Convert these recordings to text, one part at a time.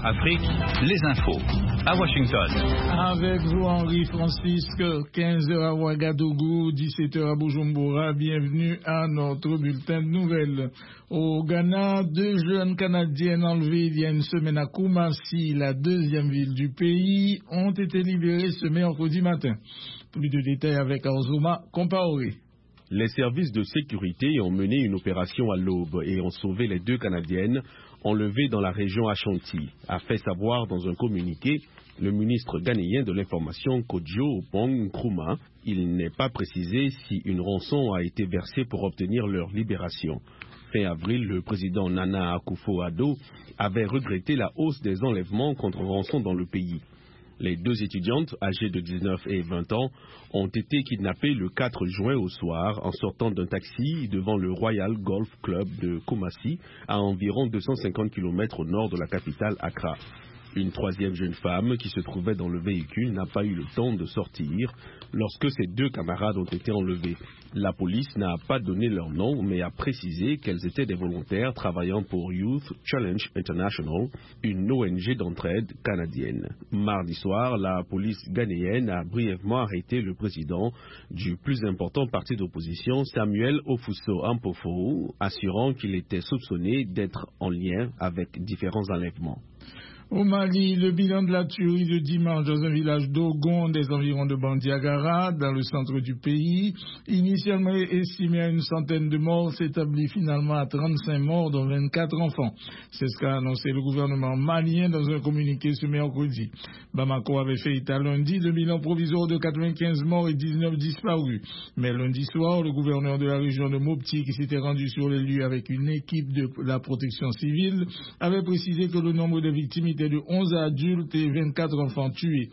Afrique, les infos. À Washington. Avec vous, Henri Francisque, 15h à Ouagadougou, 17h à Bujumbura. Bienvenue à notre bulletin de nouvelles. Au Ghana, 2 jeunes Canadiennes enlevées il y a une semaine à Kumasi, la deuxième ville du pays, ont été libérées ce mercredi matin. Plus de détails avec Arzuma Compaoré. Les services de sécurité ont mené une opération à l'aube et ont sauvé les 2 Canadiennes enlevées dans la région Ashanti, a fait savoir dans un communiqué le ministre ghanéen de l'information Kodjo Oppong Nkrumah. Il n'est pas précisé si une rançon a été versée pour obtenir leur libération. Fin avril, le président Nana Akufo-Addo avait regretté la hausse des enlèvements contre rançon dans le pays. Les 2 étudiantes, âgées de 19 et 20 ans, ont été kidnappées le 4 juin au soir en sortant d'un taxi devant le Royal Golf Club de Kumasi, à environ 250 km au nord de la capitale Accra. Une 3e jeune femme qui se trouvait dans le véhicule n'a pas eu le temps de sortir lorsque ses 2 camarades ont été enlevés. La police n'a pas donné leur nom, mais a précisé qu'elles étaient des volontaires travaillant pour Youth Challenge International, une ONG d'entraide canadienne. Mardi soir, la police ghanéenne a brièvement arrêté le président du plus important parti d'opposition, Samuel Ofuso Ampofo, assurant qu'il était soupçonné d'être en lien avec différents enlèvements. Au Mali, le bilan de la tuerie de dimanche dans un village d'Ogon des environs de Bandiagara, dans le centre du pays, initialement estimé à une centaine de morts, s'établit finalement à 35 morts, dont 24 enfants. C'est ce qu'a annoncé le gouvernement malien dans un communiqué ce mercredi. Bamako avait fait état lundi de bilan provisoire de 95 morts et 19 disparus. Mais lundi soir, le gouverneur de la région de Mopti, qui s'était rendu sur les lieux avec une équipe de la protection civile, avait précisé que le nombre de victimes était de 11 adultes et 24 enfants tués.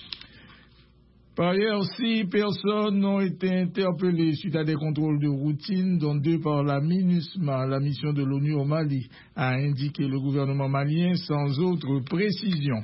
Par ailleurs, 6 personnes ont été interpellées suite à des contrôles de routine, dont 2 par la MINUSMA, la mission de l'ONU au Mali, a indiqué le gouvernement malien sans autre précision.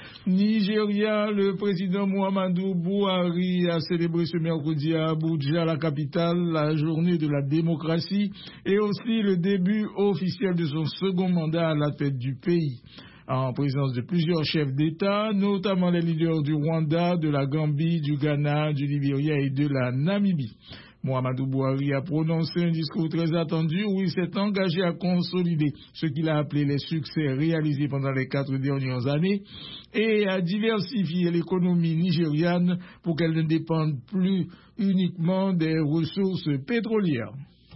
Nigeria, le président Muhammadu Buhari a célébré ce mercredi à Abuja, la capitale, la journée de la démocratie et aussi le début officiel de son second mandat à la tête du pays. En présence de plusieurs chefs d'État, notamment les leaders du Rwanda, de la Gambie, du Ghana, du Libéria et de la Namibie. Muhammadu Buhari a prononcé un discours très attendu où il s'est engagé à consolider ce qu'il a appelé les succès réalisés pendant les 4 dernières années et à diversifier l'économie nigériane pour qu'elle ne dépende plus uniquement des ressources pétrolières.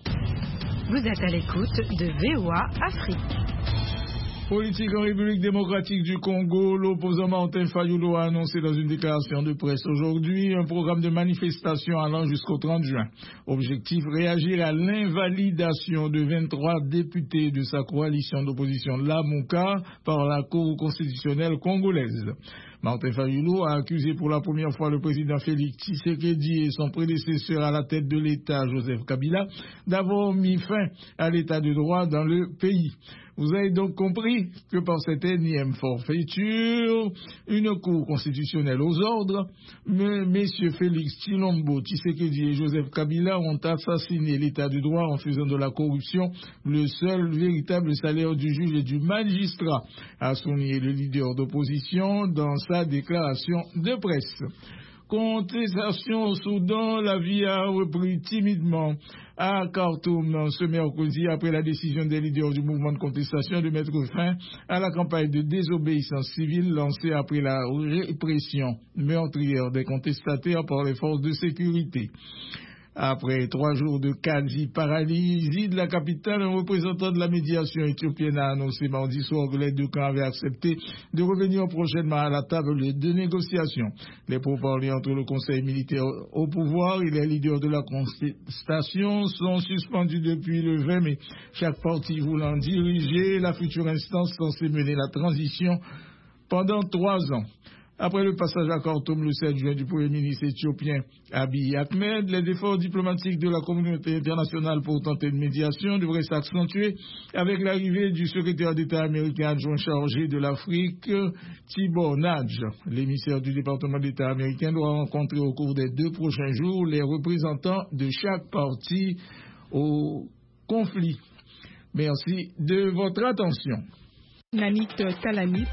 Vous êtes à l'écoute de VOA Afrique. Politique en République démocratique du Congo, l'opposant Martin Fayulu a annoncé dans une déclaration de presse aujourd'hui un programme de manifestation allant jusqu'au 30 juin. Objectif, réagir à l'invalidation de 23 députés de sa coalition d'opposition Lamuka par la Cour constitutionnelle congolaise. Martin Fayulu a accusé pour la première fois le président Félix Tshisekedi et son prédécesseur à la tête de l'État, Joseph Kabila, d'avoir mis fin à l'état de droit dans le pays. Vous avez donc compris que par cette énième forfaiture, une cour constitutionnelle aux ordres, messieurs Félix Tshilombo, Tshisekedi et Joseph Kabila ont assassiné l'état de droit en faisant de la corruption le seul véritable salaire du juge et du magistrat, a souligné le leader d'opposition dans sa déclaration de presse. Contestation au Soudan, la vie a repris timidement à Khartoum ce mercredi après la décision des leaders du mouvement de contestation de mettre fin à la campagne de désobéissance civile lancée après la répression meurtrière des contestataires par les forces de sécurité. Après 3 jours de quasi-paralysie de la capitale, un représentant de la médiation éthiopienne a annoncé mardi soir que les 2 camps avaient accepté de revenir prochainement à la table de négociation. Les pourparlers entre le conseil militaire au pouvoir et les leaders de la contestation sont suspendus depuis le 20 mai. Chaque parti voulant diriger la future instance censée mener la transition pendant 3 ans. Après le passage à Khartoum le 7 juin du Premier ministre éthiopien Abiy Ahmed, les efforts diplomatiques de la communauté internationale pour tenter une médiation devraient s'accentuer avec l'arrivée du secrétaire d'État américain adjoint chargé de l'Afrique, Tibor Nadj. L'émissaire du département d'État américain doit rencontrer au cours des 2 prochains jours les représentants de chaque parti au conflit. Merci de votre attention. Nanit Talani